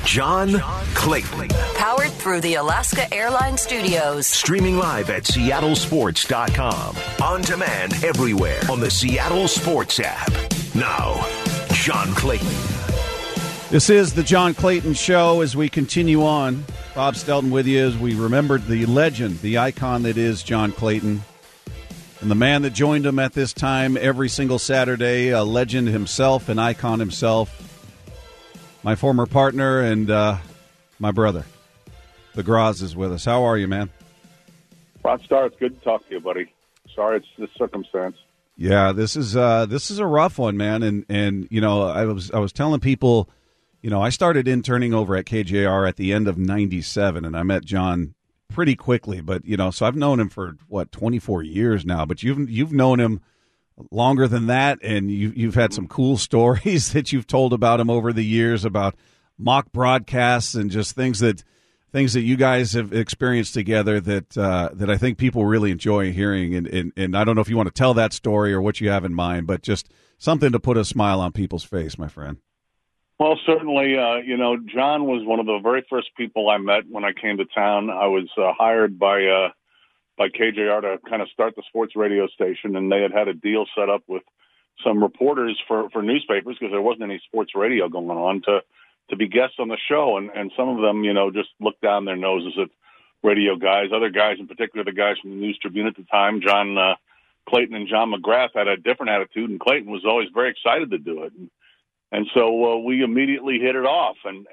John Clayton. Powered through the Alaska Airlines Studios. Streaming live at seattlesports.com. On demand everywhere on the Seattle Sports app. Now, John Clayton. This is the John Clayton Show as we continue on. Bob Stelton with you as we remembered the legend, the icon that is John Clayton. And the man that joined him at this time every single Saturday, a legend himself, an icon himself. My former partner and my brother, the Graz, is with us. How are you, man? Ron Starr, it's good to talk to you, buddy. Sorry, it's this circumstance. Yeah, this is a rough one, man. And you know, I was telling people, you know, I started interning over at KJR at the end of '97, and I met John pretty quickly. But you know, so I've known him for 24 years now. But you've known him longer than that, and you've had some cool stories that you've told about him over the years about mock broadcasts and just things that you guys have experienced together that I think people really enjoy hearing. And I don't know if you want to tell that story or what you have in mind, but just something to put a smile on people's face, my friend. Well, certainly, you know, John was one of the very first people I met when I came to town. I was hired by KJR to kind of start the sports radio station, and they had a deal set up with some reporters for newspapers because there wasn't any sports radio going on to be guests on the show. And some of them, you know, just looked down their noses at radio guys. Other guys, in particular, the guys from the News Tribune at the time, John Clayton and John McGrath, had a different attitude, and Clayton was always very excited to do it. And so we immediately hit it off. And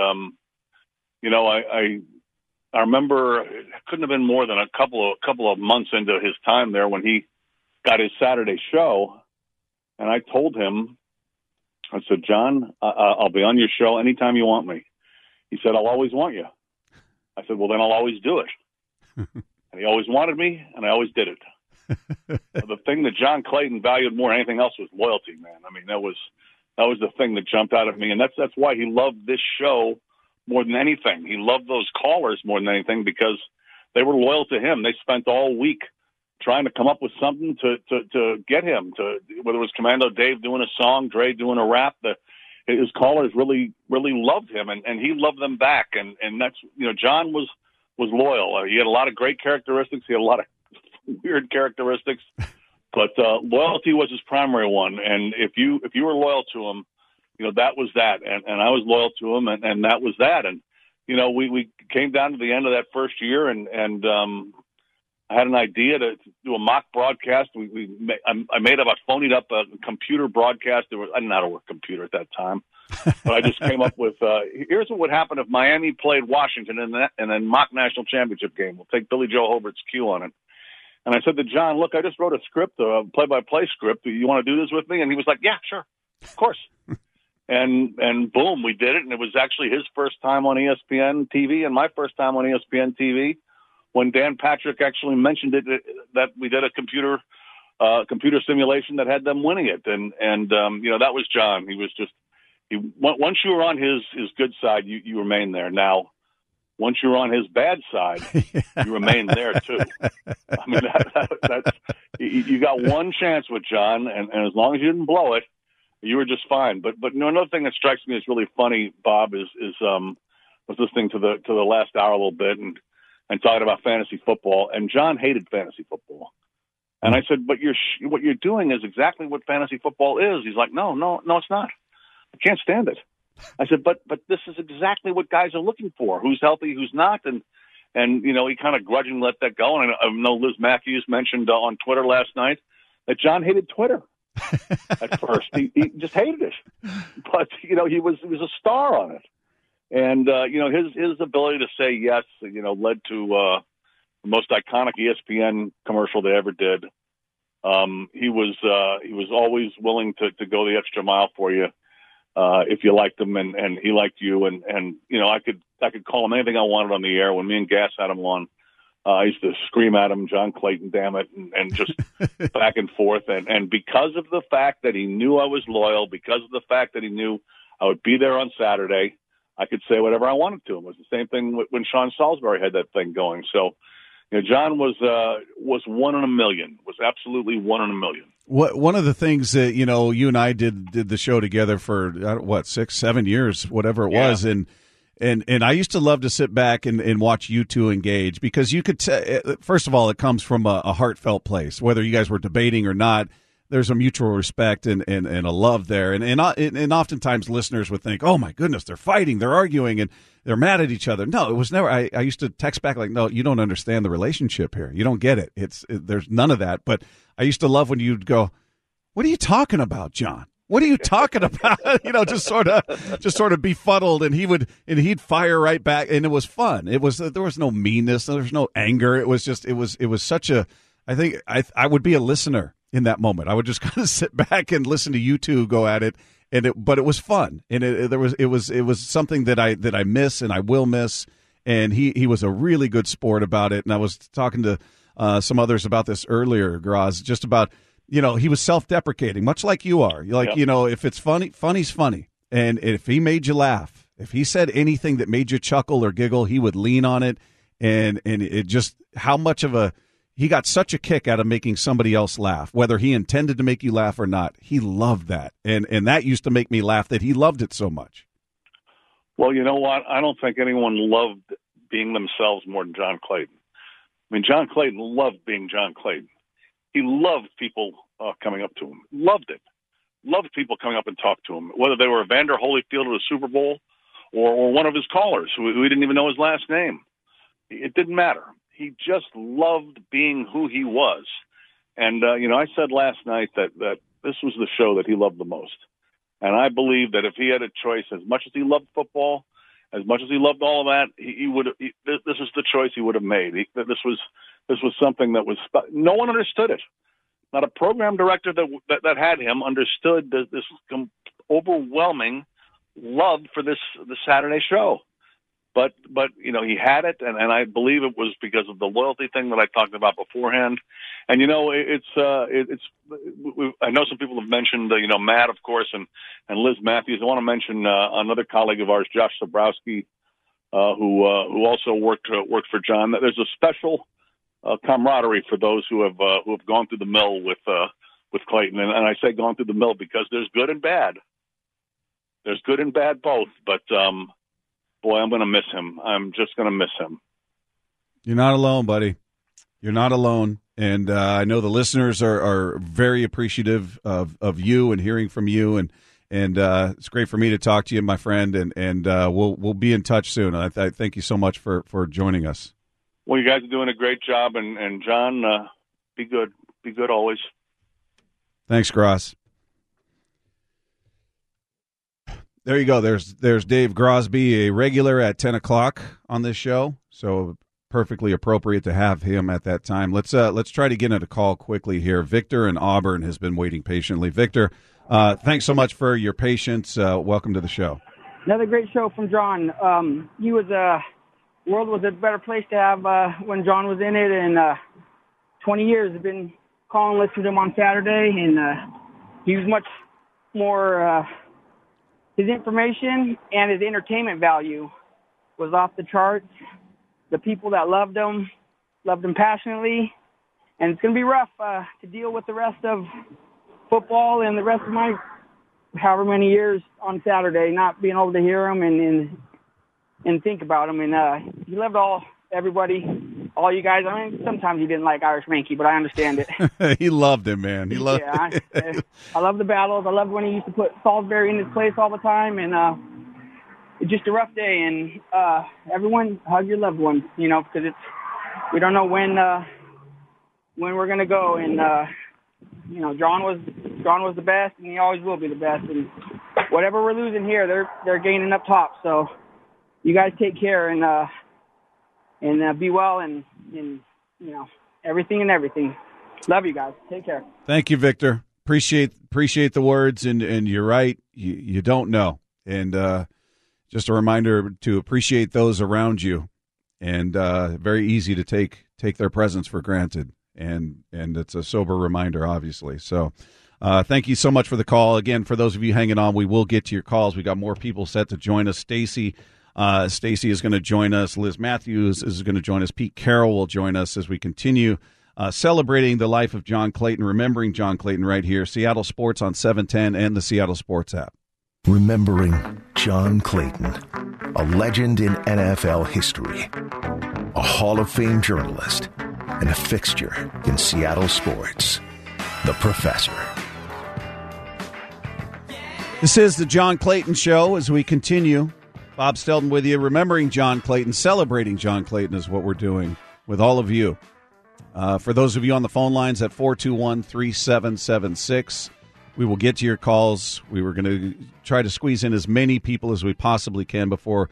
you know, I remember it couldn't have been more than a couple of months into his time there when he got his Saturday show. And I told him, I said, John, I'll be on your show anytime you want me. He said, I'll always want you. I said, well, then I'll always do it. And he always wanted me, and I always did it. The thing that John Clayton valued more than anything else was loyalty, man. I mean, that was the thing that jumped out at me. And that's why he loved this show more than anything. He loved those callers more than anything because they were loyal to him. They spent all week trying to come up with something to get him to, whether it was Commando Dave doing a song, Dre doing a rap. His callers really loved him, and he loved them back. And that's, you know, John was loyal. He had a lot of great characteristics. He had a lot of weird characteristics, but loyalty was his primary one. And if you were loyal to him, you know, that was that. And I was loyal to him, and that was that. And, you know, we came down to the end of that first year, and I had an idea to do a mock broadcast. I phonied up a computer broadcast. I didn't know how to work a computer at that time, but I just came up with, here's what would happen if Miami played Washington in a mock national championship game. We'll take Billy Joe Hobart's cue on it. And I said to John, look, I just wrote a script, a play-by-play script. Do you want to do this with me? And he was like, yeah, sure, of course. And boom, we did it. And it was actually his first time on ESPN TV and my first time on ESPN TV when Dan Patrick actually mentioned it, that we did a computer simulation that had them winning it. And you know, that was John. He was just, once you were on his good side, you remain there. Now, once you're on his bad side, you remain there too. I mean, that's you got one chance with John, and as long as you didn't blow it, you were just fine. But you know, another thing that strikes me as really funny, Bob, is was listening to the last hour a little bit and talking about fantasy football. And John hated fantasy football. And I said, but what you're doing is exactly what fantasy football is. He's like, no, it's not. I can't stand it. I said, but this is exactly what guys are looking for. Who's healthy, who's not. And you know, he kind of grudgingly let that go. And I know Liz Matthews mentioned on Twitter last night that John hated Twitter at first. He just hated it. But, you know, he was a star on it. And, you know, his ability to say yes, you know, led to the most iconic ESPN commercial they ever did. He was always willing to go the extra mile for you if you liked him, and he liked you. And you know, I could call him anything I wanted on the air. When me and Gas had him on, I used to scream at him, John Clayton, damn it, and just back and forth. And because of the fact that he knew I was loyal, because of the fact that he knew I would be there on Saturday, I could say whatever I wanted to him. It was the same thing when Sean Salisbury had that thing going. So, you know, John was 1 in a million. Was absolutely 1 in a million. One of the things that, you know, you and I did the show together for 6-7 years, whatever it was, and And I used to love to sit back and watch you two engage, because you could first of all, it comes from a heartfelt place, whether you guys were debating or not. There's a mutual respect and a love there. And oftentimes listeners would think, oh, my goodness, they're fighting, they're arguing, and they're mad at each other. No, it was never. I used to text back like, no, you don't understand the relationship here. You don't get it. There's none of that. But I used to love when you'd go, what are you talking about, John? What are you talking about? Just sort of befuddled, and he'd fire right back, and it was fun. There was no meanness, there was no anger. It was such a. I think I would be a listener in that moment. I would just kind of sit back and listen to you two go at it, but it was fun, and it was something that I miss and I will miss. And he was a really good sport about it. And I was talking to some others about this earlier, Graz, just about. He was self-deprecating, much like you are. Like, yep. If it's funny, funny's funny. And if he made you laugh, if he said anything that made you chuckle or giggle, he would lean on it. And it just, how much of he got such a kick out of making somebody else laugh, whether he intended to make you laugh or not. He loved that. And that used to make me laugh that he loved it so much. Well, you know what? I don't think anyone loved being themselves more than John Clayton. I mean, John Clayton loved being John Clayton. He loved people coming up to him. Loved it. Loved people coming up and talk to him, whether they were Evander Holyfield at a Super Bowl or one of his callers who we didn't even know his last name. It didn't matter. He just loved being who he was. And, I said last night that this was the show that he loved the most. And I believe that if he had a choice, as much as he loved football, as much as he loved all of that, this is the choice he would have made. This was something that no one understood it. Not a program director that had him understood this overwhelming love for this Saturday show. But he had it, and I believe it was because of the loyalty thing that I talked about beforehand. And it's I know some people have mentioned Matt, of course, and Liz Matthews. I want to mention another colleague of ours, Josh Zabrowski, who also worked for John. There's a special camaraderie for those who have gone through the mill with Clayton, and I say gone through the mill because there's good and bad. There's good and bad both, but boy, I'm going to miss him. I'm just going to miss him. You're not alone, buddy. You're not alone, and I know the listeners are very appreciative of you and hearing from you, and it's great for me to talk to you, my friend, and we'll be in touch soon. I thank you so much for joining us. Well, you guys are doing a great job, and John, be good. Be good always. Thanks, Gross. There you go. There's Dave Grosby, a regular at 10 o'clock on this show, so perfectly appropriate to have him at that time. Let's try to get into a call quickly here. Victor in Auburn has been waiting patiently. Victor, thanks so much for your patience. Welcome to the show. Another great show from John. He was world was a better place to have when John was in it, and 20 years I've been calling, listening to him on Saturday, and he was much more his information and his entertainment value was off the charts. The people that loved him passionately, and it's going to be rough to deal with the rest of football and the rest of my however many years on Saturday, not being able to hear him and think about him. And he loved everybody, all you guys. I mean, sometimes he didn't like Irish Mankey, but I understand it. He loved him, man. He loved it. I love the battles. I loved when he used to put Salisbury in his place all the time. And it's just a rough day. And everyone, hug your loved ones, because we don't know when we're going to go. And, John was the best, and he always will be the best. And whatever we're losing here, they're gaining up top. So you guys take care and be well and everything and everything. Love you guys. Take care. Thank you, Victor. Appreciate the words, and you're right. You don't know. And just a reminder to appreciate those around you, and very easy to take their presence for granted. And it's a sober reminder, obviously. So thank you so much for the call. Again, for those of you hanging on, we will get to your calls. We got more people set to join us. Stacy is going to join us. Liz Matthews is going to join us. Pete Carroll will join us as we continue celebrating the life of John Clayton, remembering John Clayton right here. Seattle Sports on 710 and the Seattle Sports app. Remembering John Clayton. a legend in NFL history, a Hall of Fame journalist, and a fixture in Seattle sports, the Professor. This is the John Clayton Show as we continue. Bob Stelton with you, remembering John Clayton, celebrating John Clayton is what we're doing with all of you. For those of you on the phone lines at 421-3776, we will get to your calls. We were going to try to squeeze in as many people as we possibly can before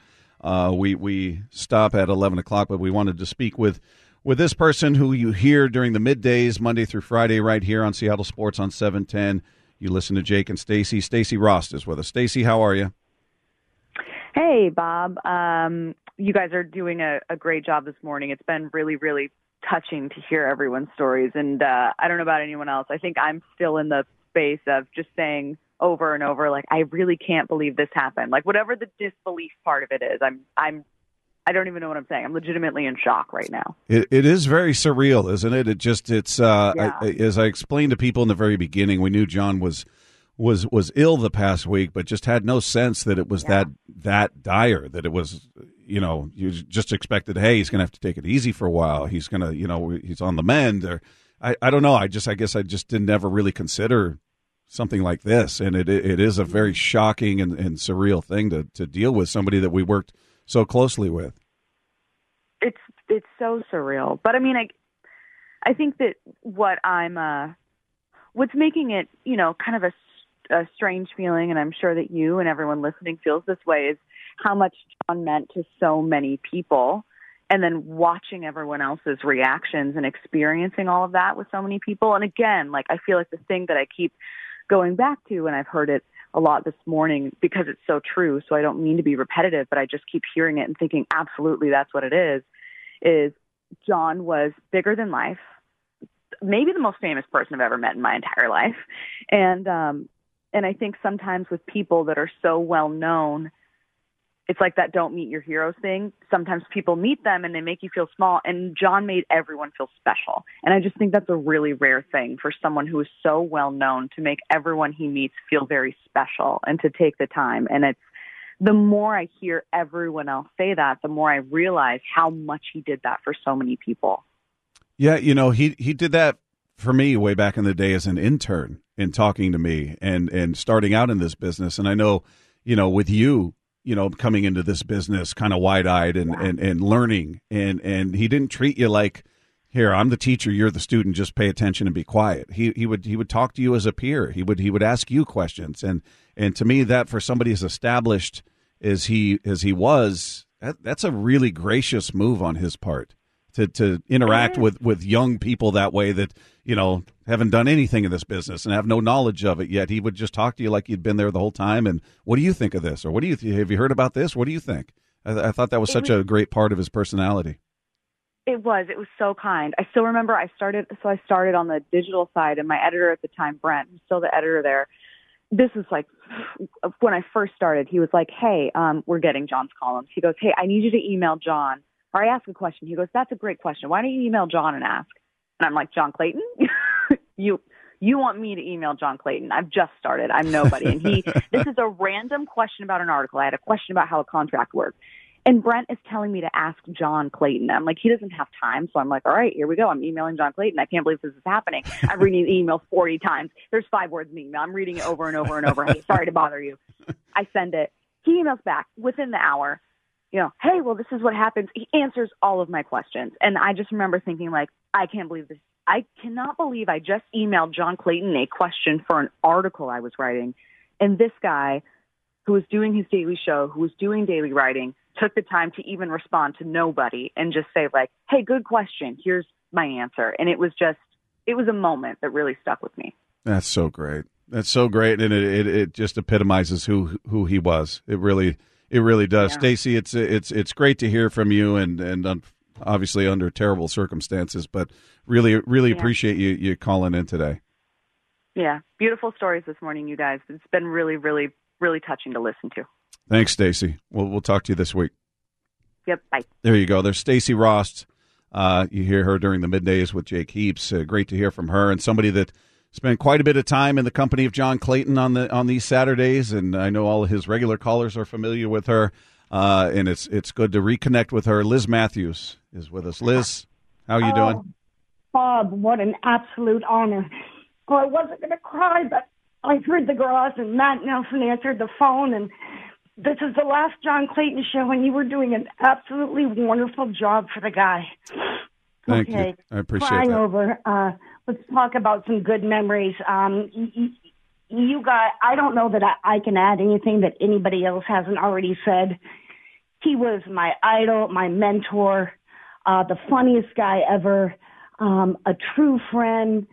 we stop at 11 o'clock, but we wanted to speak with this person who you hear during the middays, Monday through Friday, right here on Seattle Sports on 710. You listen to Jake and Stacy. Stacy Rost is with us. Stacy, how are you? Hey, Bob. You guys are doing a great job this morning. It's been really, really touching to hear everyone's stories. And I don't know about anyone else. I think I'm still in the space of just saying over and over, like, I really can't believe this happened. Like, whatever the disbelief part of it is, I don't even know what I'm saying. I'm legitimately in shock right now. It is very surreal, isn't it? As I explained to people in the very beginning, we knew John was ill the past week, but just had no sense that it was that dire, that it was, you just expected, hey, he's going to have to take it easy for a while. He's going to, he's on the mend. Or I don't know. I guess I just didn't ever really consider something like this. And it is a very shocking and surreal thing to deal with, somebody that we worked so closely with. It's so surreal. But I mean, I think that what's making it, kind of a strange feeling, and I'm sure that you and everyone listening feels this way, is how much John meant to so many people, and then watching everyone else's reactions and experiencing all of that with so many people. And again, I feel like the thing that I keep going back to, and I've heard it a lot this morning because it's so true, so I don't mean to be repetitive, but I just keep hearing it and thinking absolutely that's what it is John was bigger than life, maybe the most famous person I've ever met in my entire life. And I think sometimes with people that are so well known, it's like that don't meet your heroes thing. Sometimes people meet them and they make you feel small, and John made everyone feel special. And I just think that's a really rare thing for someone who is so well known to make everyone he meets feel very special and to take the time. And it's the more I hear everyone else say that, the more I realize how much he did that for so many people. Yeah, he did that for me way back in the day as an intern in talking to me and starting out in this business. And I know, with you, coming into this business kind of wide-eyed and learning, and he didn't treat you like, here, I'm the teacher, you're the student, just pay attention and be quiet. He would talk to you as a peer. He would ask you questions. And to me, that for somebody as established as he was, that's a really gracious move on his part to interact with young people that way that, haven't done anything in this business and have no knowledge of it yet. He would just talk to you like you'd been there the whole time. And what do you think of this? Or what do you have you heard about this? What do you think? I thought that was such a great part of his personality. It was so kind. I still remember I started on the digital side, and my editor at the time, Brent, who's still the editor there. This is when I first started, he was like, hey, we're getting John's columns. He goes, hey, I need you to email John. Or I ask a question. He goes, that's a great question. Why don't you email John and ask? And I'm like, John Clayton? You want me to email John Clayton? I've just started. I'm nobody. And this is a random question about an article. I had a question about how a contract works. And Brent is telling me to ask John Clayton. I'm like, he doesn't have time. So I'm like, all right, here we go. I'm emailing John Clayton. I can't believe this is happening. I'm reading the email 40 times. There's 5 words in the email. I'm reading it over and over and over. Hey, sorry to bother you. I send it. He emails back within the hour. Hey, well, this is what happens. He answers all of my questions. And I just remember thinking, I can't believe this. I cannot believe I just emailed John Clayton a question for an article I was writing. And this guy who was doing his daily show, who was doing daily writing, took the time to even respond to nobody and just say, hey, good question. Here's my answer. And it was a moment that really stuck with me. That's so great. That's so great. And it just epitomizes who he was. It really does. Yeah. Stacy, it's great to hear from you and obviously under terrible circumstances, but really appreciate you calling in today. Yeah. Beautiful stories this morning, you guys. It's been really, really, really touching to listen to. Thanks, Stacy. We'll talk to you this week. Yep. Bye. There you go. There's Stacy Rost. You hear her during the middays with Jake Heaps. Great to hear from her, and somebody that spent quite a bit of time in the company of John Clayton on these Saturdays, and I know all of his regular callers are familiar with her. and it's good to reconnect with her. Liz Matthews is with us. Liz, how are you doing? Bob, what an absolute honor. Oh, I wasn't going to cry, but I heard the girls and Matt Nelson answered the phone, and this is the last John Clayton show, and you were doing an absolutely wonderful job for the guy. Thank you. I appreciate Crying that. over. Let's talk about some good memories. You guys, I don't know that I can add anything that anybody else hasn't already said. He was my idol, my mentor, the funniest guy ever, a true friend,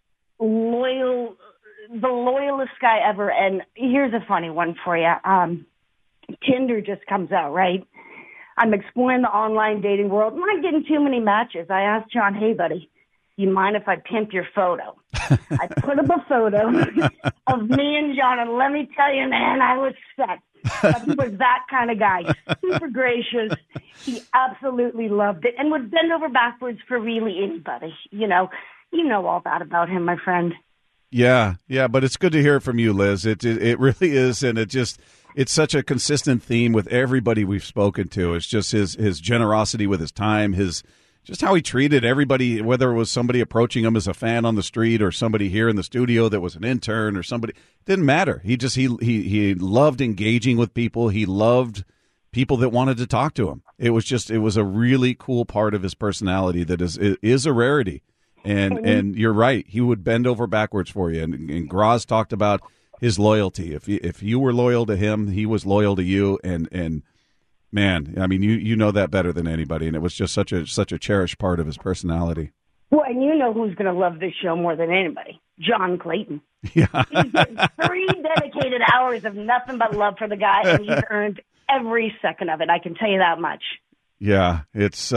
the loyalist guy ever. And here's a funny one for you. Tinder just comes out, right? I'm exploring the online dating world. I'm not getting too many matches. I asked John, hey, buddy, you mind if I pimp your photo? I put up a photo of me and John, and let me tell you, man, I was set. But he was that kind of guy, super gracious. He absolutely loved it and would bend over backwards for really anybody. You know all that about him, my friend. Yeah, but it's good to hear from you, Liz. It really is, and it's such a consistent theme with everybody we've spoken to. It's just his generosity with his time, just how he treated everybody, whether it was somebody approaching him as a fan on the street or somebody here in the studio that was an intern or somebody. It didn't matter. He loved engaging with people. He loved people that wanted to talk to him. It was a really cool part of his personality that is a rarity. And you're right. He would bend over backwards for you. And Graz talked about his loyalty. If you were loyal to him, he was loyal to you. And man, I mean, you know that better than anybody. And it was just such a cherished part of his personality. Well, and you know who's going to love this show more than anybody? John Clayton. Yeah. He's getting 3 dedicated hours of nothing but love for the guy, and he's earned every second of it. I can tell you that much. Yeah, it's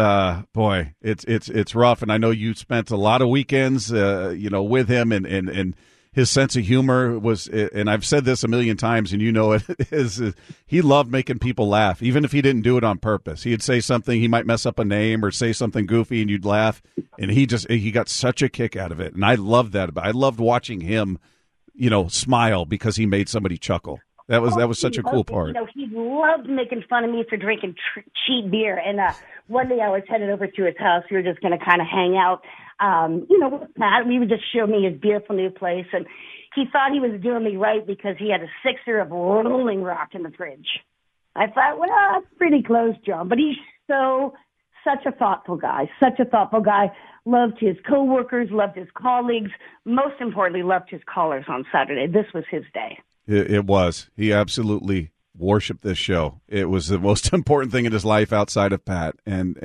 it's rough, and I know you spent a lot of weekends, with him, and his sense of humor was, and I've said this a million times, and you know it is, he loved making people laugh, even if he didn't do it on purpose. He'd say something, he might mess up a name or say something goofy, and you'd laugh, and he got such a kick out of it, and I loved that. I loved watching him, smile because he made somebody chuckle. That was such a cool part. He loved making fun of me for drinking cheap beer. And one day I was headed over to his house. We were just going to kind of hang out. With Matt, he would just show me his beautiful new place. And he thought he was doing me right because he had a sixer of Rolling Rock in the fridge. I thought, well, that's pretty close, John. But he's such a thoughtful guy, Loved his coworkers, loved his colleagues. Most importantly, loved his callers on Saturday. This was his day. It was. He absolutely worshipped this show. It was the most important thing in his life outside of Pat, and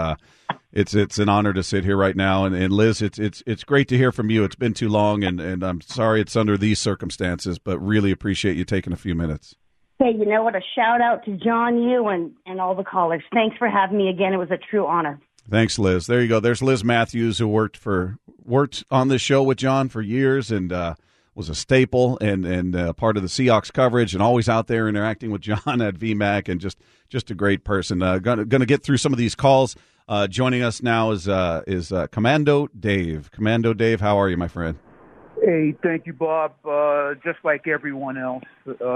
it's an honor to sit here right now. And Liz, it's great to hear from you. It's been too long, and I'm sorry it's under these circumstances, but really appreciate you taking a few minutes. Hey, you know what? A shout out to John, you, and all the callers. Thanks for having me again. It was a true honor. Thanks, Liz. There you go. There's Liz Matthews, who worked on this show with John for years, and was a staple and part of the Seahawks coverage, and always out there interacting with John at VMAC, and just a great person. Going to get through some of these calls. Joining us now is Commando Dave. Commando Dave, how are you, my friend? Hey, thank you, Bob. Just like everyone else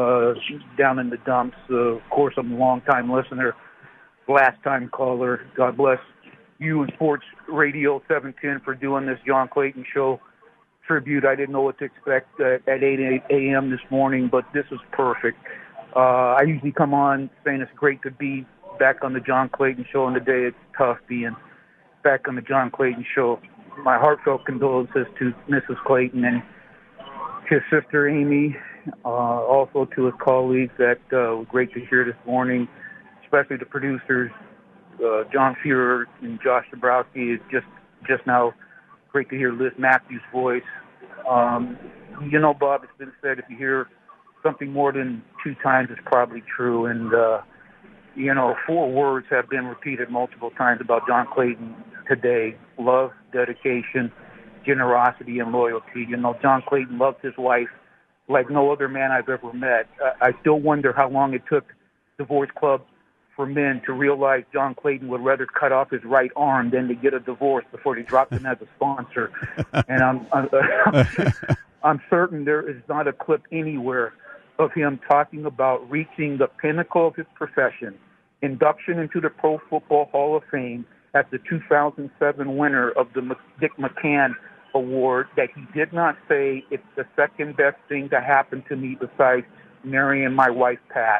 down in the dumps. Of course, I'm a long-time listener, last-time caller. God bless you and Sports Radio 710 for doing this John Clayton show tribute. I didn't know what to expect at 8 a.m. this morning, but this is perfect. I usually come on saying it's great to be back on the John Clayton show, and today it's tough being back on the John Clayton show. My heartfelt condolences to Mrs. Clayton and his sister Amy, also to his colleagues. That was great to hear this morning, especially the producers, John Fuhrer and Josh Dabrowski. It's just now great to hear Liz Matthews' voice. Bob, it's been said, if you hear something more than 2 times, it's probably true. And, 4 words have been repeated multiple times about John Clayton today: love, dedication, generosity, and loyalty. John Clayton loved his wife like no other man I've ever met. I still wonder how long it took Divorce Club for Men to realize John Clayton would rather cut off his right arm than to get a divorce before they dropped him as a sponsor. And I'm certain there is not a clip anywhere of him talking about reaching the pinnacle of his profession induction into the Pro Football Hall of Fame as the 2007 winner of the Dick McCann Award, that he did not say it's the second best thing to happen to me besides marrying my wife, Pat.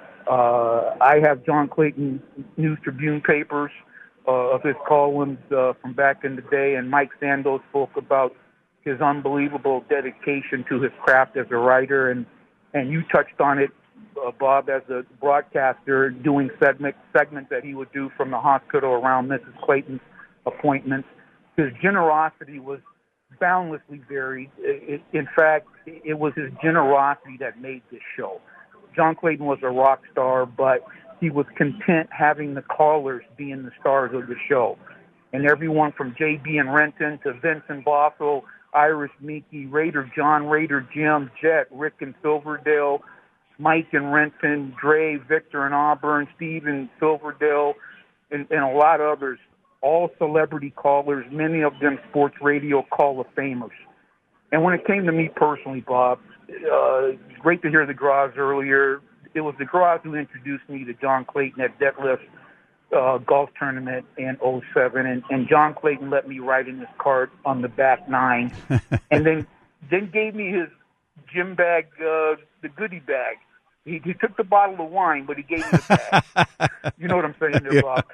I have John Clayton News Tribune papers of his columns from back in the day, and Mike Sandoz spoke about his unbelievable dedication to his craft as a writer, and you touched on it, Bob, as a broadcaster, doing segments that he would do from the hospital around Mrs. Clayton's appointments. His generosity was boundlessly varied. In fact, it was his generosity that made this show. John Clayton was a rock star, but he was content having the callers being the stars of the show. And everyone from J.B. and Renton to Vincent Bossel, Irish Mickey, Raider John, Raider Jim, Jet, Rick and Silverdale, Mike and Renton, Dre, Victor and Auburn, Steve and Silverdale, and a lot of others, all celebrity callers, many of them sports radio Hall of Famers. And when it came to me personally, Bob, great to hear the Graz earlier. It was the Graz who introduced me to John Clayton at Detlef's golf tournament in 2007, and John Clayton let me write in his card on the back nine, and then gave me his gym bag, the goodie bag. He took the bottle of wine, but he gave me the bag. You know what I'm saying there, Bob?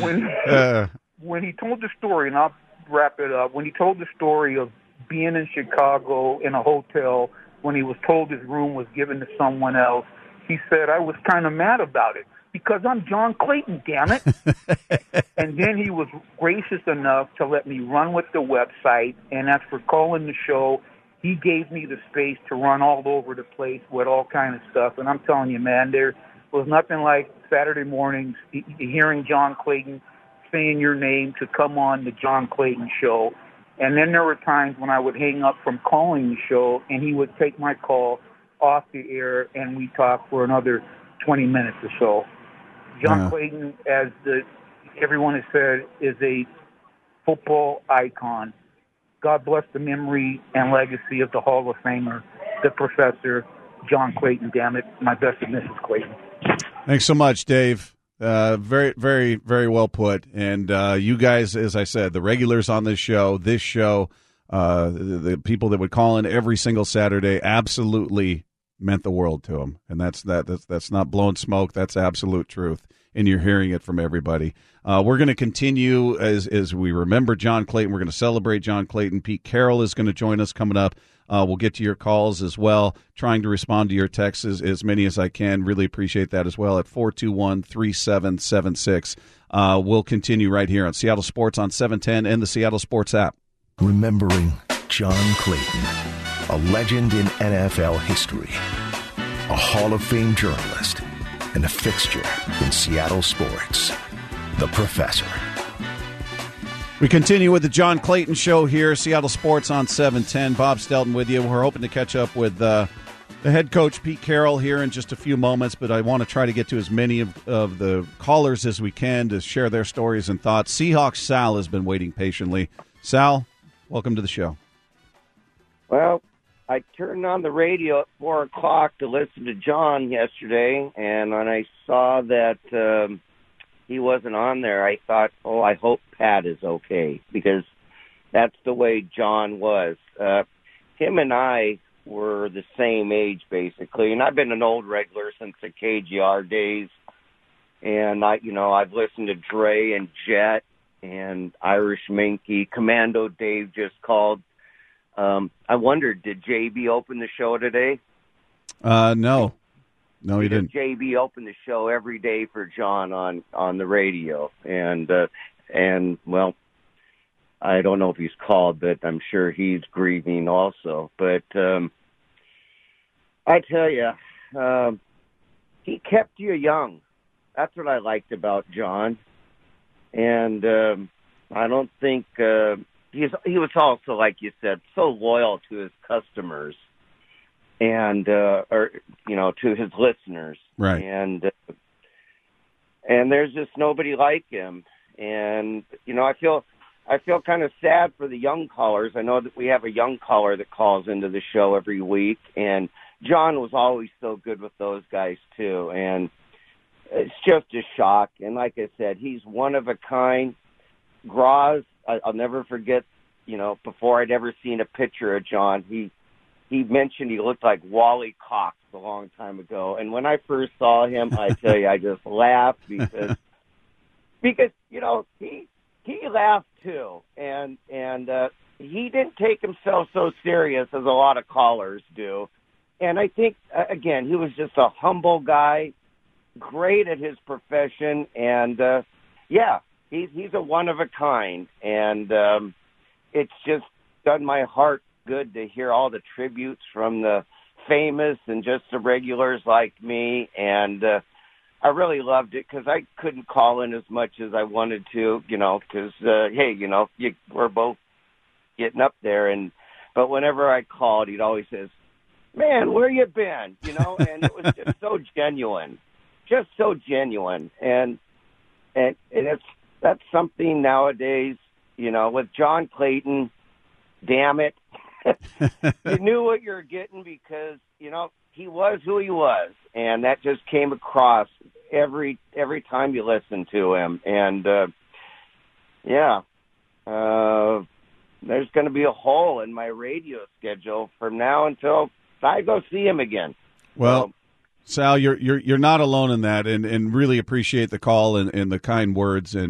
When he told the story, and I'll wrap it up, when he told the story of being in Chicago in a hotel when he was told his room was given to someone else, he said, I was kind of mad about it because I'm John Clayton, damn it. And then he was gracious enough to let me run with the website. And as for calling the show, he gave me the space to run all over the place with all kind of stuff. And I'm telling you, man, there was nothing like Saturday mornings hearing John Clayton saying your name to come on the John Clayton show. And then there were times when I would hang up from calling the show and he would take my call off the air and we talked for another 20 minutes or so. John Clayton, as everyone has said, is a football icon. God bless the memory and legacy of the Hall of Famer, the Professor, John Clayton, damn it. My best to Mrs. Clayton. Thanks so much, Dave. Very, very, very well put. And you guys, as I said, the regulars on this show, the people that would call in every single Saturday absolutely meant the world to him. And that's not blowing smoke. That's absolute truth. And you're hearing it from everybody. We're going to continue as we remember John Clayton. We're going to celebrate John Clayton. Pete Carroll is going to join us coming up. We'll get to your calls as well, trying to respond to your texts as many as I can. Really appreciate that as well at 421-3776. We'll continue right here on Seattle Sports on 710 and the Seattle Sports app. Remembering John Clayton, a legend in NFL history, a Hall of Fame journalist, and a fixture in Seattle sports, the Professor. We continue with the John Clayton Show here, Seattle Sports on 710. Bob Stelton with you. We're hoping to catch up with the head coach, Pete Carroll, here in just a few moments, but I want to try to get to as many of the callers as we can to share their stories and thoughts. Seahawks Sal has been waiting patiently. Sal, welcome to the show. Well, I turned on the radio at 4 o'clock to listen to John yesterday, and when I saw that he wasn't on there, I thought, I hope Pat is okay, because that's the way John was. Him and I were the same age, basically, and I've been an old regular since the KGR days, and I've listened to Dre and Jet and Irish Minky. Commando Dave just called. I wondered, did JB open the show today? No, he didn't. JB opened the show every day for John on the radio, and well, I don't know if he's called, but I'm sure he's grieving also. But I tell you, he kept you young. That's what I liked about John, and I don't think. He was also, like you said, so loyal to his customers and to his listeners. Right. And there's just nobody like him. And I feel kind of sad for the young callers. I know that we have a young caller that calls into the show every week, and John was always so good with those guys too. And it's just a shock. And like I said, he's one of a kind. Graz, I'll never forget, before I'd ever seen a picture of John, he mentioned he looked like Wally Cox a long time ago. And when I first saw him, I tell you, I just laughed because he laughed too. And he didn't take himself so serious as a lot of callers do. And I think, again, he was just a humble guy, great at his profession, and, he's a one of a kind. And it's just done my heart good to hear all the tributes from the famous and just the regulars like me. And I really loved it because I couldn't call in as much as I wanted to, because, we're both getting up there. But whenever I called, he'd always says, "Man, where you been?" And it was just so genuine. And that's something nowadays, with John Clayton, damn it. You knew what you were getting because, he was who he was. And that just came across every time you listened to him. And, there's going to be a hole in my radio schedule from now until I go see him again. Well, Sal, you're not alone in that, and really appreciate the call and the kind words. And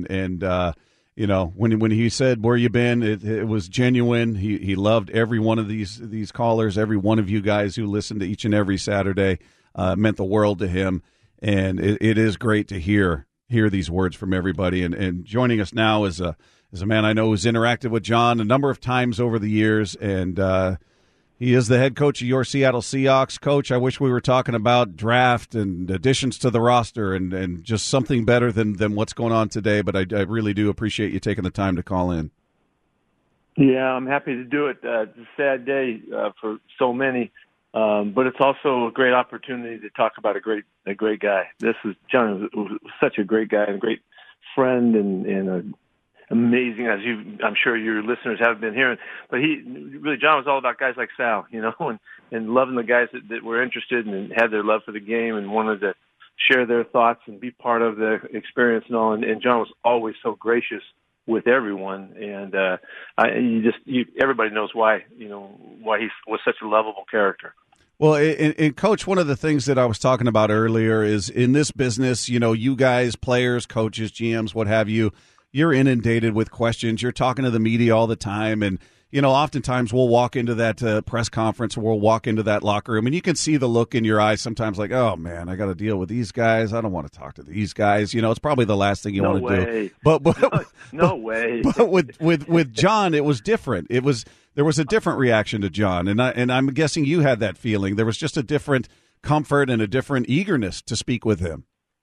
when he said where you been, it was genuine. He loved every one of these callers, every one of you guys who listened to each and every Saturday. Meant the world to him, and it is great to hear these words from everybody. And joining us now is a man I know who's interacted with John a number of times over the years, and he is the head coach of your Seattle Seahawks. Coach, I wish we were talking about draft and additions to the roster and just something better than what's going on today, but I really do appreciate you taking the time to call in. Yeah, I'm happy to do it. It's a sad day for so many, but it's also a great opportunity to talk about a great guy. John was such a great guy and a great friend and amazing, as I'm sure your listeners have been hearing. But John was all about guys like Sal, and loving the guys that were interested and had their love for the game and wanted to share their thoughts and be part of the experience and all. And John was always so gracious with everyone, and everybody knows why he was such a lovable character. Well, and Coach, one of the things that I was talking about earlier is in this business, you guys, players, coaches, GMs, what have you, you're inundated with questions. You're talking to the media all the time. And, oftentimes we'll walk into that press conference or we'll walk into that locker room and you can see the look in your eyes sometimes like, oh, man, I got to deal with these guys. I don't want to talk to these guys. It's probably the last thing you want to do. But no way. But with John, it was different. There was a different reaction to John. And I'm guessing you had that feeling. There was just a different comfort and a different eagerness to speak with him.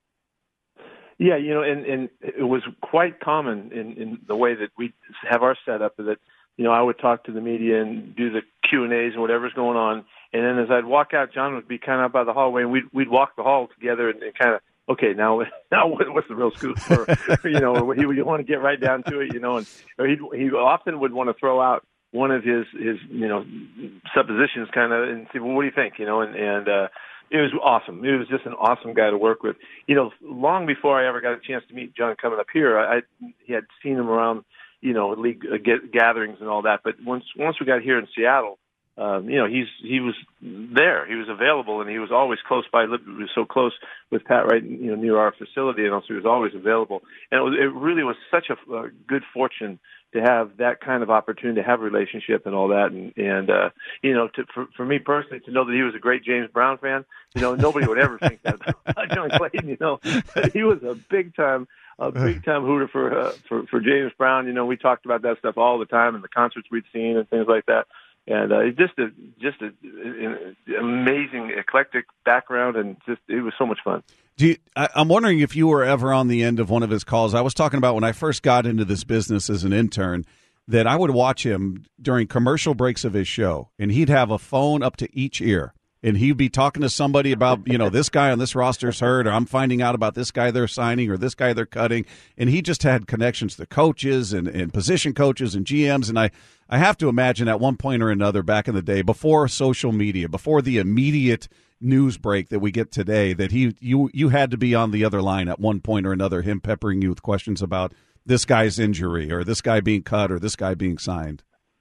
Yeah, and it was quite common in the way that we have our setup that, I would talk to the media and do the Q&As and whatever's going on. And then as I'd walk out, John would be kind of out by the hallway and we'd walk the hall together and kind of, okay, now what's the real scoop? Or, he would want to get right down to it, or he often would want to throw out one of his suppositions kind of and say, well, what do you think? It was awesome. It was just an awesome guy to work with. Long before I ever got a chance to meet John coming up here, he had seen him around, league gatherings and all that. But once we got here in Seattle, he was there. He was available, and he was always close by. He was so close with Pat, right, near our facility, and also he was always available. And it really was such a good fortune to have that kind of opportunity to have a relationship and all that. And for me personally, to know that he was a great James Brown fan, nobody would ever think that about John Clayton, he was a big time hooter for James Brown. We talked about that stuff all the time in the concerts we'd seen and things like that. And just an amazing, eclectic background, and it was so much fun. I'm wondering if you were ever on the end of one of his calls. I was talking about when I first got into this business as an intern, that I would watch him during commercial breaks of his show, and he'd have a phone up to each ear. And he'd be talking to somebody about, this guy on this roster's hurt, or I'm finding out about this guy they're signing, or this guy they're cutting. And he just had connections to coaches and position coaches and GMs. And I have to imagine at one point or another back in the day, before social media, before the immediate news break that we get today that you had to be on the other line at one point or another, him peppering you with questions about this guy's injury or this guy being cut or this guy being signed?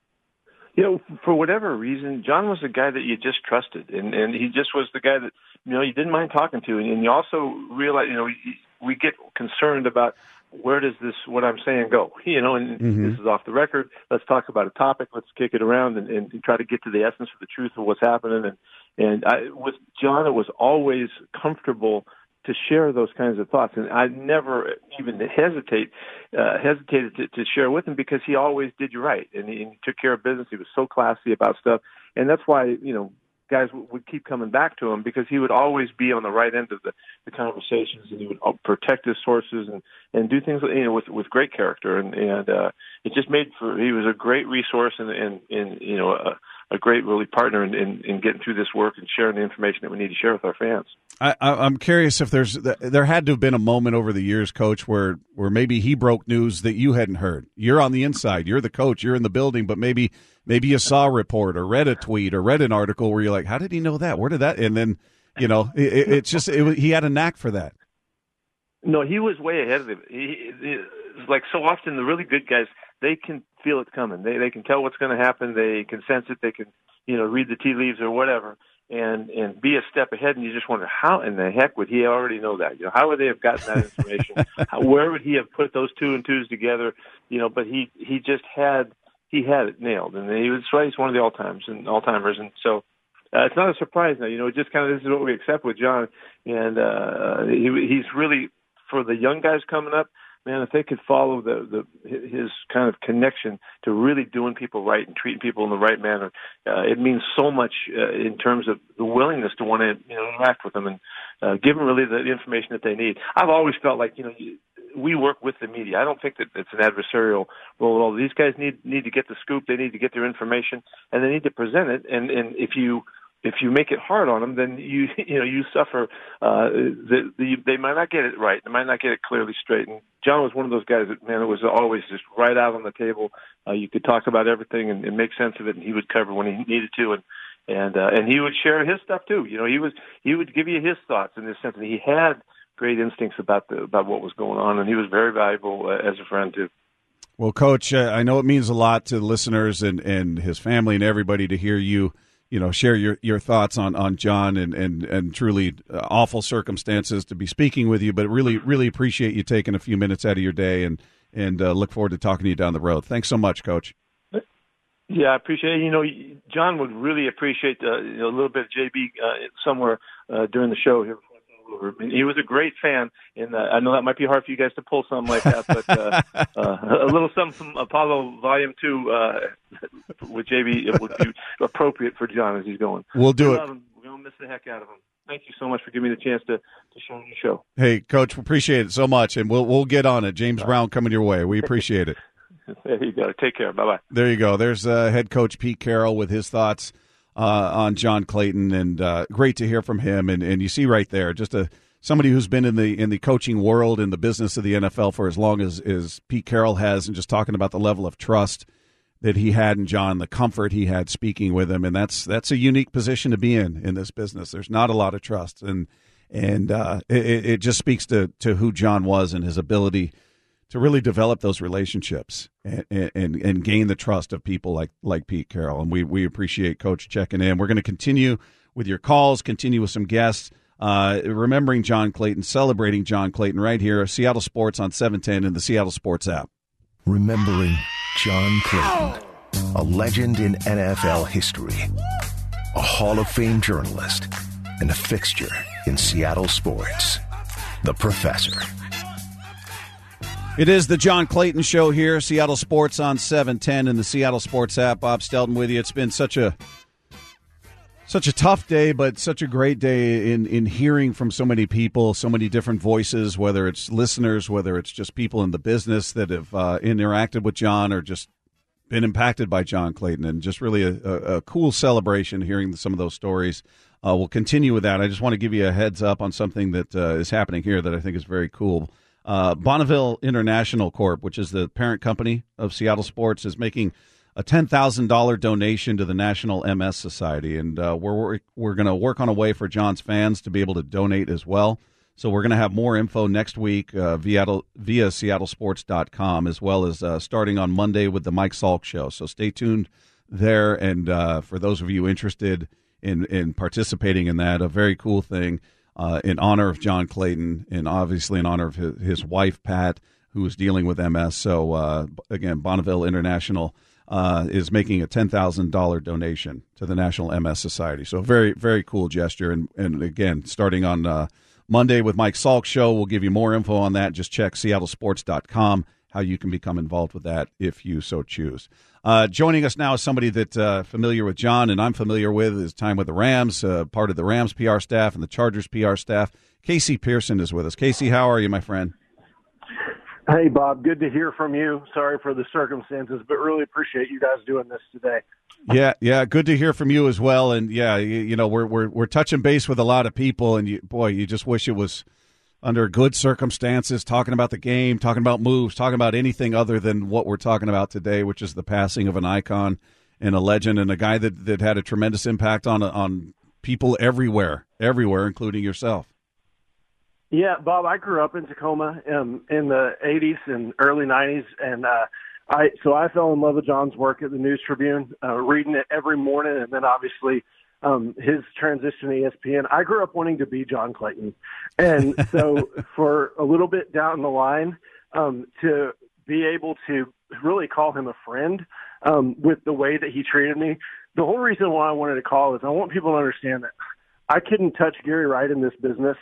For whatever reason, John was the guy that you just trusted, and he just was the guy that, you didn't mind talking to. And you also realize, we get concerned about where does what I'm saying go? This is off the record. Let's talk about a topic. Let's kick it around and try to get to the essence of the truth of what's happening. And with John, it was always comfortable to share those kinds of thoughts. And I never even hesitated to share with him because he always did you right. And he took care of business. He was so classy about stuff. And that's why, guys would keep coming back to him because he would always be on the right end of the conversations, and he would protect his sources and do things, with great character. And it just made he was a great resource and a great really partner in getting through this work and sharing the information that we need to share with our fans. I'm curious if there had to have been a moment over the years, Coach, where maybe he broke news that you hadn't heard. You're on the inside. You're the coach. You're in the building, but maybe you saw a report or read a tweet or read an article where you're like, how did he know that? Where did that? And then, he had a knack for that. No, he was way ahead of it. Like so often, the really good guys, they can feel it coming. They can tell what's going to happen. They can sense it. They can, read the tea leaves or whatever, and be a step ahead. And you just wonder, how in the heck would he already know that? How would they have gotten that information? Where would he have put those two and twos together? But he just had it nailed, and he's one of the all-timers, and so it's not a surprise now. Just kind of this is what we accept with John, and he's really, for the young guys coming up, man, if they could follow his kind of connection to really doing people right and treating people in the right manner, it means so much in terms of the willingness to want to interact with them and give them really the information that they need. I've always felt like we work with the media. I don't think that it's an adversarial role at all. These guys need to get the scoop. They need to get their information, and they need to present it. And if you make it hard on them, then you suffer. They might not get it right. They might not get it clearly straight. And John was one of those guys that, man, it was always just right out on the table. You could talk about everything and make sense of it, and he would cover when he needed to. And he would share his stuff too. He would give you his thoughts in this sense, and he had great instincts about what was going on, and he was very valuable as a friend too. Well, Coach, I know it means a lot to listeners and his family and everybody to hear you share your thoughts on John and truly awful circumstances to be speaking with you, but really, really appreciate you taking a few minutes out of your day and look forward to talking to you down the road. Thanks so much, Coach. Yeah, I appreciate it. John would really appreciate a little bit of JB somewhere during the show here. He was a great fan, and I know that might be hard for you guys to pull something like that, but a little something from Apollo Volume 2 with JB, it would be appropriate for John as he's going. We'll do it. We're going to miss the heck out of him. Thank you so much for giving me the chance to show you the show. Hey, Coach, we appreciate it so much, and we'll get on it. James Brown coming your way. We appreciate it. There you go. Take care. Bye-bye. There you go. There's head coach Pete Carroll with his thoughts on John Clayton, and great to hear from him. And you see right there, just somebody who's been in the coaching world, in the business of the NFL for as long as Pete Carroll has, and just talking about the level of trust that he had in John, the comfort he had speaking with him, and that's a unique position to be in this business. There's not a lot of trust, and it just speaks to who John was and his ability to really develop those relationships and gain the trust of people like Pete Carroll. And we appreciate Coach checking in. We're going to continue with your calls, continue with some guests, remembering John Clayton, celebrating John Clayton right here, Seattle Sports on 710 and the Seattle Sports app. Remembering John Clayton, a legend in NFL history, a Hall of Fame journalist, and a fixture in Seattle sports, the Professor. It is the John Clayton Show here, Seattle Sports on 710 and the Seattle Sports app. Bob Stelton with you. It's been such a tough day, but such a great day in hearing from so many people, so many different voices, whether it's listeners, whether it's just people in the business that have interacted with John or just been impacted by John Clayton, and just really a cool celebration hearing some of those stories. We'll continue with that. I just want to give you a heads up on something that is happening here that I think is very cool. Bonneville International Corp., which is the parent company of Seattle Sports, is making a $10,000 donation to the National MS Society, and we're going to work on a way for John's fans to be able to donate as well. So we're going to have more info next week via SeattleSports.com, as well as starting on Monday with the Mike Salk Show. So stay tuned there, and for those of you interested in participating in that, a very cool thing in honor of John Clayton, and obviously in honor of his wife, Pat, who is dealing with MS. So, again, Bonneville International is making a $10,000 donation to the National MS Society. So very, very cool gesture. And again, starting on Monday with Mike Salk Show, we'll give you more info on that. Just check SeattleSports.com, how you can become involved with that if you so choose. Joining us now is somebody that familiar with John and I'm familiar with his time with the Rams, part of the Rams PR staff and the Chargers PR staff. Casey Pearson is with us. Casey, how are you, my friend? Hey, Bob. Good to hear from you. Sorry for the circumstances, but really appreciate you guys doing this today. Yeah, good to hear from you as well. And yeah, you know, we're touching base with a lot of people, and you just wish it was under good circumstances, talking about the game, talking about moves, talking about anything other than what we're talking about today, which is the passing of an icon and a legend and a guy that had a tremendous impact on people everywhere, including yourself. Yeah, Bob, I grew up in Tacoma in the 80s and early 90s, and I fell in love with John's work at the News Tribune, reading it every morning, and then obviously his transition to ESPN. I grew up wanting to be John Clayton, and so for a little bit down the line, to be able to really call him a friend with the way that he treated me. The whole reason why I wanted to call is I want people to understand that I couldn't touch Gary Wright in this business.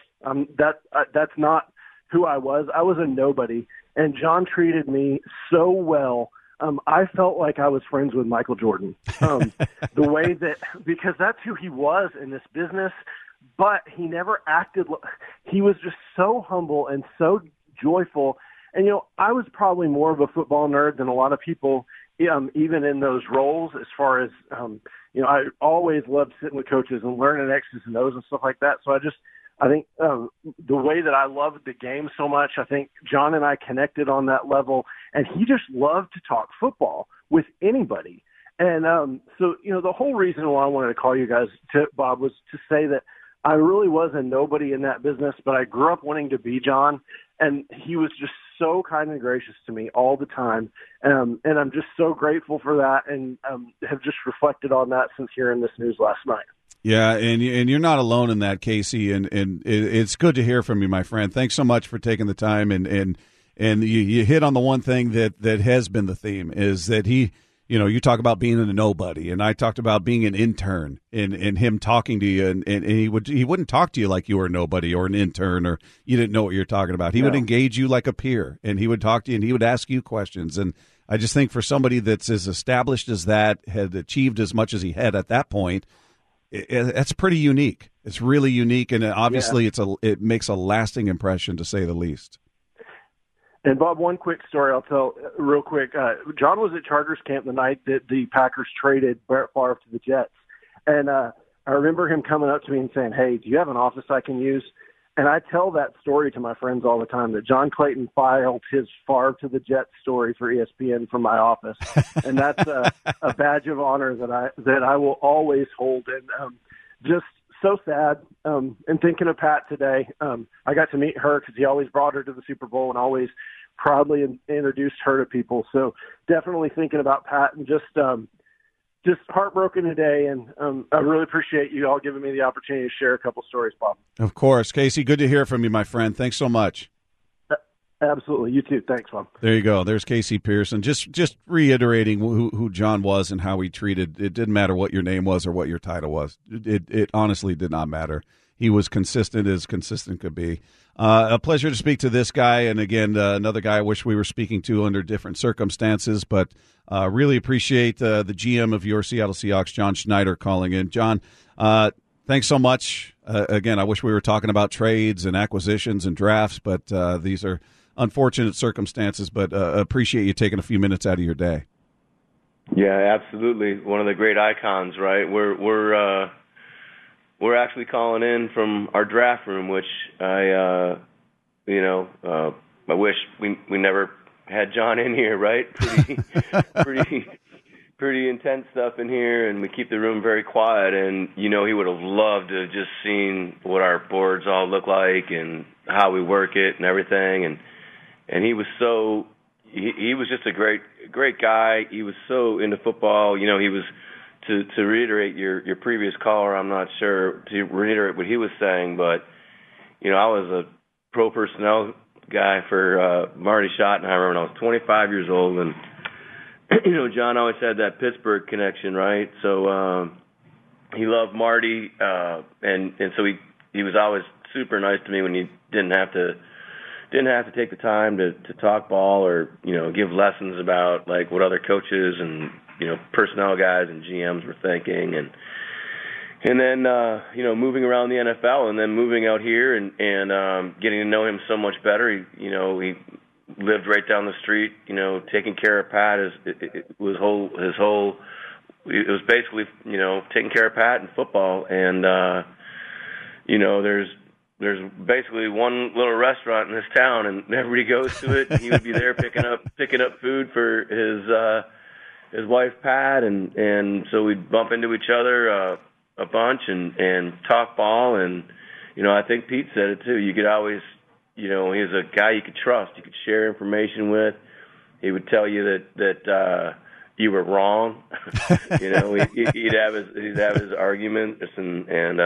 That's not who I was. I was a nobody, and John treated me so well. I felt like I was friends with Michael Jordan. The way that, because that's who he was in this business, but he never acted. He was just so humble and so joyful. And, you know, I was probably more of a football nerd than a lot of people, even in those roles, as far as, you know, I always loved sitting with coaches and learning X's and O's and stuff like that. So I think the way that I loved the game so much, I think John and I connected on that level, and he just loved to talk football with anybody. And so, you know, the whole reason why I wanted to call you guys, Bob, was to say that I really was a nobody in that business, but I grew up wanting to be John, and he was just so kind and gracious to me all the time. And I'm just so grateful for that, and have just reflected on that since hearing this news last night. Yeah, and you're not alone in that, Casey, and it's good to hear from you, my friend. Thanks so much for taking the time, and you hit on the one thing that has been the theme, is that he, you know, you talk about being a nobody, and I talked about being an intern, and him talking to you, and he wouldn't talk to you like you were a nobody or an intern or you didn't know what you're talking about. He would engage you like a peer, and he would talk to you, and he would ask you questions. And I just think for somebody that's as established as that, had achieved as much as he had at that point, that's pretty unique. It's really unique, and obviously it makes a lasting impression, to say the least. And, Bob, one quick story I'll tell real quick. John was at Chargers camp the night that the Packers traded Brett Favre to the Jets. And I remember him coming up to me and saying, "Hey, do you have an office I can use?" And I tell that story to my friends all the time, that John Clayton filed his Favre to the Jets story for ESPN from my office. And that's a badge of honor that I will always hold. And just so sad. And thinking of Pat today, I got to meet her because he always brought her to the Super Bowl and always proudly introduced her to people. So definitely thinking about Pat, and just heartbroken today. And I really appreciate you all giving me the opportunity to share a couple stories, Bob. Of course. Casey, good to hear from you, my friend. Thanks so much. Absolutely. You too. Thanks, Bob. There you go. There's Casey Pearson. Just reiterating who John was and how he treated. It didn't matter what your name was or what your title was. It honestly did not matter. He was consistent as consistent could be. A pleasure to speak to this guy. And again, another guy I wish we were speaking to under different circumstances, but really appreciate the GM of your Seattle Seahawks, John Schneider, calling in. John, thanks so much. Again, I wish we were talking about trades and acquisitions and drafts, but these are unfortunate circumstances, but appreciate you taking a few minutes out of your day. Yeah, absolutely. One of the great icons, right? We're actually calling in from our draft room, which I wish we never had John in here, right? pretty intense stuff in here, and we keep the room very quiet. And he would have loved to have just seen what our boards all look like and how we work it and everything. And he was so he was just a great guy. He was so into football. He was to reiterate your previous caller. I'm not sure to reiterate what he was saying, but I was a pro personnel guy for Marty Schottenheimer when I was 25 years old, and John always had that Pittsburgh connection, right? So he loved Marty, and so he was always super nice to me when he didn't have to take the time to talk ball or give lessons about like what other coaches and personnel guys and GMs were thinking, and then moving around the NFL and then moving out here and getting to know him so much better. He lived right down the street, taking care of Pat. It was basically, taking care of Pat and football. And, there's basically one little restaurant in this town and everybody goes to it. And he would be there picking up food for his wife, Pat. And so we'd bump into each other, a bunch and talk ball. And, I think Pete said it too. You could always, he was a guy you could trust. You could share information with. He would tell you that you were wrong. He'd have his arguments, and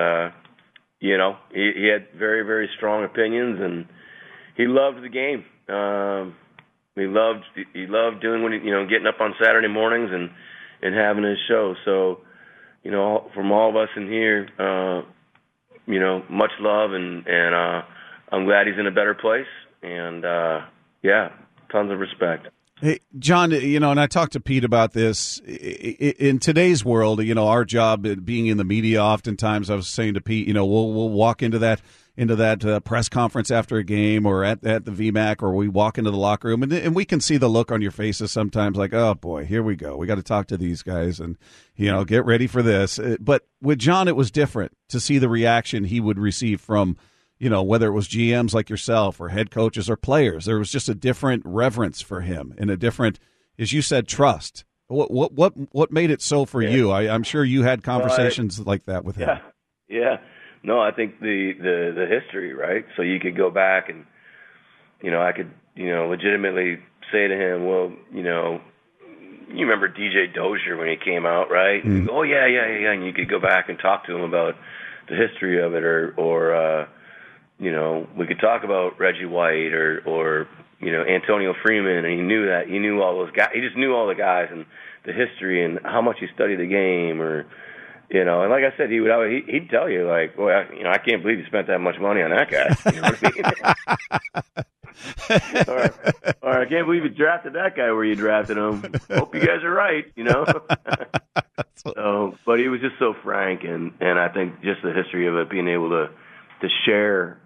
he had very, very strong opinions, and he loved the game. He loved doing what getting up on Saturday mornings and having his show. So, from all of us in here, much love, and I'm glad he's in a better place, and tons of respect. Hey, John, and I talked to Pete about this. In today's world, our job being in the media, oftentimes I was saying to Pete, we'll walk into that press conference after a game or at the VMAC, or we walk into the locker room, and we can see the look on your faces sometimes like, oh, boy, here we go. We got to talk to these guys and, get ready for this. But with John, it was different to see the reaction he would receive from whether it was GMs like yourself or head coaches or players. There was just a different reverence for him and a different, as you said, trust. What made it so for you? I'm sure you had conversations like that with him. Yeah. No, I think the history, right? So you could go back and, I could, legitimately say to him, well, you remember DJ Dozier when he came out, right? Mm. Oh, yeah. And you could go back and talk to him about the history of it or we could talk about Reggie White or Antonio Freeman, and he knew all those guys. He just knew all the guys and the history and how much he studied the game, or and like I said, he'd tell you like, boy, I can't believe you spent that much money on that guy. You know what I mean? or I can't believe you drafted that guy where you drafted him. Hope you guys are right, So, but he was just so frank, and I think just the history of it, being able to share,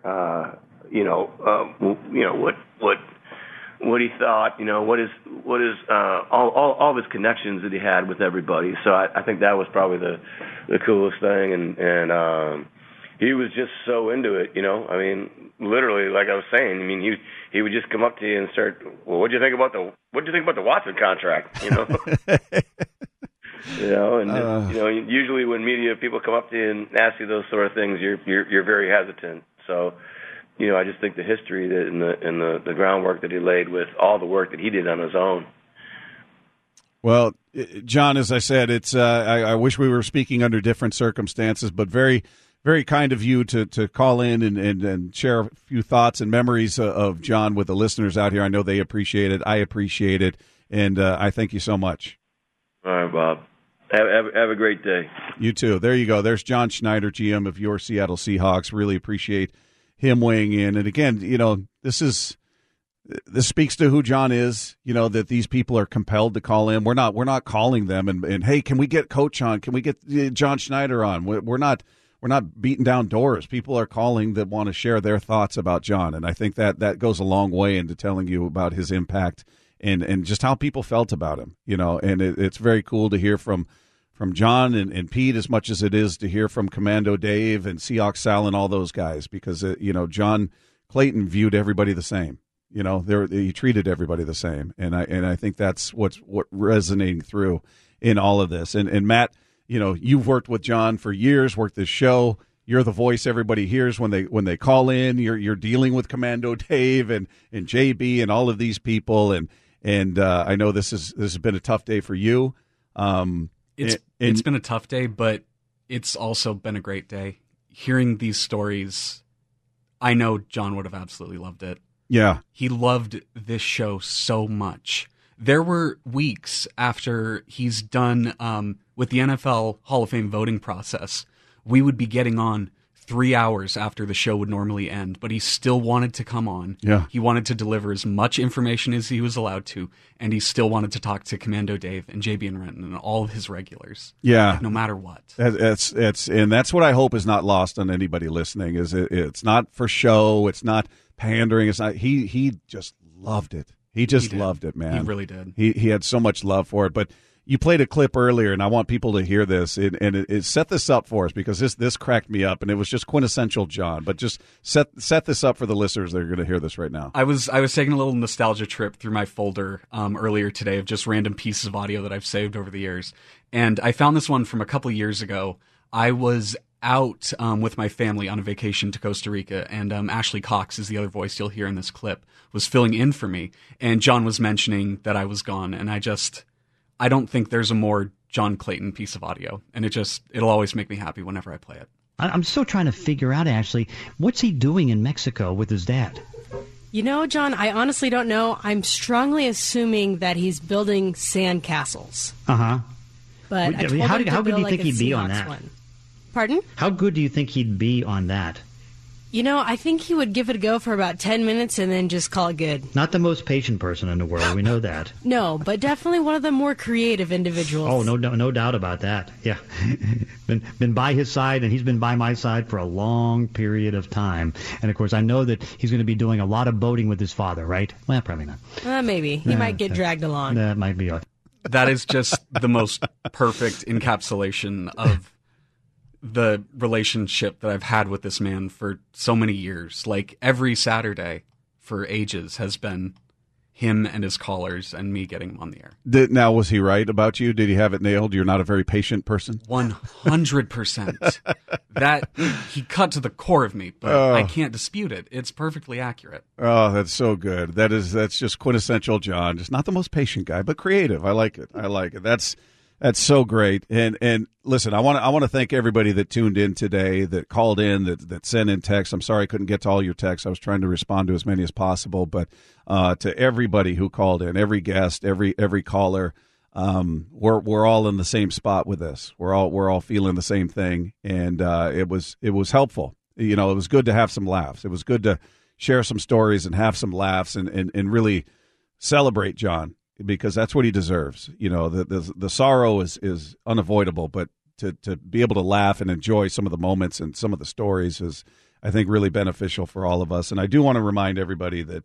what he thought, what is all of his connections that he had with everybody. So I think that was probably the coolest thing, and he was just so into it. I mean, literally, like I was saying. I mean, he would just come up to you and start. Well, what'd you think about the Watson contract? Usually when media people come up to you and ask you those sort of things, you're very hesitant. So, I just think the history and the groundwork that he laid with all the work that he did on his own. Well, John, as I said, it's I wish we were speaking under different circumstances, but very, very kind of you to call in and share a few thoughts and memories of John with the listeners out here. I know they appreciate it. I appreciate it, and I thank you so much. All right, Bob. Have a great day. You too. There you go. There's John Schneider, GM of your Seattle Seahawks. Really appreciate him weighing in. And again, this speaks to who John is, that these people are compelled to call in. We're not calling them and hey, can we get Coach on? Can we get John Schneider on? We're not beating down doors. People are calling that want to share their thoughts about John. And I think that goes a long way into telling you about his impact and just how people felt about him, and it's very cool to hear from John and Pete as much as it is to hear from Commando Dave and Seahawks Sal and all those guys, because, John Clayton viewed everybody the same. He treated everybody the same. And I think that's what's resonating through. in all of this. And Matt, you've worked with John for years, worked this show. You're the voice everybody hears when they call in. You're dealing with Commando Dave and JB and all of these people, and I know this has been a tough day for you. It's been a tough day, but it's also been a great day. Hearing these stories, I know John would have absolutely loved it. Yeah. He loved this show so much. There were weeks after he's done with the NFL Hall of Fame voting process, we would be getting on 3 hours after the show would normally end, but he still wanted to come on. Yeah. He wanted to deliver as much information as he was allowed to, and he still wanted to talk to Commando Dave and JB and Renton and all of his regulars. Yeah. Like, no matter what. And that's what I hope is not lost on anybody listening. Is it's not for show. It's not pandering. It's not. He just loved it. He just loved it, man. He really did. He had so much love for it. But you played a clip earlier, and I want people to hear this, and it set this up for us because this cracked me up, and it was just quintessential John. But just set this up for the listeners that are going to hear this right now. I was taking a little nostalgia trip through my folder earlier today of just random pieces of audio that I've saved over the years, and I found this one from a couple years ago. I was out with my family on a vacation to Costa Rica, and Ashley Cox is the other voice you'll hear in this clip, was filling in for me, and John was mentioning that I was gone, and I don't think there's a more John Clayton piece of audio, and it'll always make me happy whenever I play it. I'm still trying to figure out, Ashley, what's he doing in Mexico with his dad? John, I honestly don't know. I'm strongly assuming that he's building sand castles. Uh-huh. But how good do you think he'd be on that? One. Pardon? How good do you think he'd be on that? I think he would give it a go for about 10 minutes and then just call it good. Not the most patient person in the world. We know that. No, but definitely one of the more creative individuals. Oh, no doubt about that. Yeah. been by his side, and he's been by my side for a long period of time. And, of course, I know that he's going to be doing a lot of boating with his father, right? Well, probably not. Maybe. He might get dragged along. That might be it. That is just the most perfect encapsulation of the relationship that I've had with this man for so many years. Like, every Saturday for ages has been him and his callers and me getting him on the air. Now, was he right about you? Did he have it nailed? You're not a very patient person? 100%. That he cut to the core of me, but I can't dispute it. It's perfectly accurate. Oh, that's so good. That's just quintessential John. Just not the most patient guy, but creative. I like it. That's so great. And listen, I want to thank everybody that tuned in today, that called in, that sent in texts. I'm sorry I couldn't get to all your texts. I was trying to respond to as many as possible, but to everybody who called in, every guest, every caller, we're all in the same spot with this. We're all feeling the same thing, and it was helpful. It was good to have some laughs. It was good to share some stories and have some laughs and really celebrate John, because that's what he deserves. The sorrow is unavoidable, but to be able to laugh and enjoy some of the moments and some of the stories is, I think, really beneficial for all of us. And I do want to remind everybody that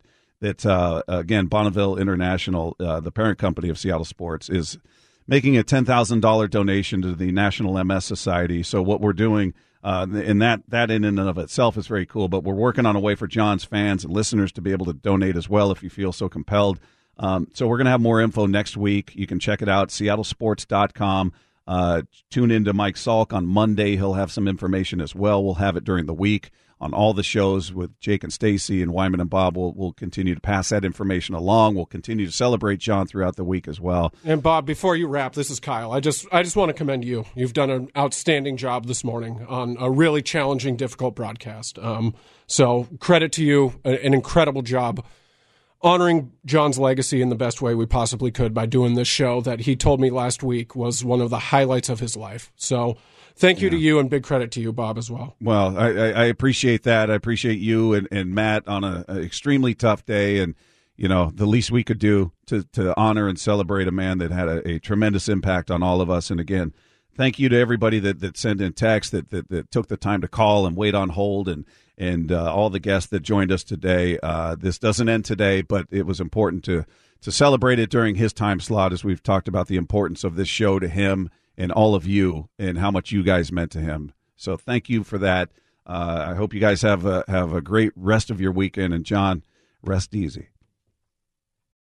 again, Bonneville International, the parent company of Seattle Sports, is making a $10,000 donation to the National MS Society. So what we're doing, and that in and of itself is very cool, but we're working on a way for John's fans and listeners to be able to donate as well if you feel so compelled. So we're going to have more info next week. You can check it out, seattlesports.com. Tune in to Mike Salk on Monday. He'll have some information as well. We'll have it during the week on all the shows with Jake and Stacy and Wyman and Bob. We'll continue to pass that information along. We'll continue to celebrate John throughout the week as well. And Bob, before you wrap, this is Kyle. I just want to commend you. You've done an outstanding job this morning on a really challenging, difficult broadcast. So credit to you, an incredible job honoring John's legacy in the best way we possibly could by doing this show that he told me last week was one of the highlights of his life. So thank you to you, and big credit to you, Bob, as well. Well, I appreciate that. I appreciate you and Matt on an extremely tough day, and the least we could do to honor and celebrate a man that had a tremendous impact on all of us. And again, thank you to everybody that sent in text, that took the time to call and wait on hold, and all the guests that joined us today. This doesn't end today, but it was important to celebrate it during his time slot, as we've talked about the importance of this show to him and all of you and how much you guys meant to him. So thank you for that. I hope you guys have a great rest of your weekend. And John, rest easy.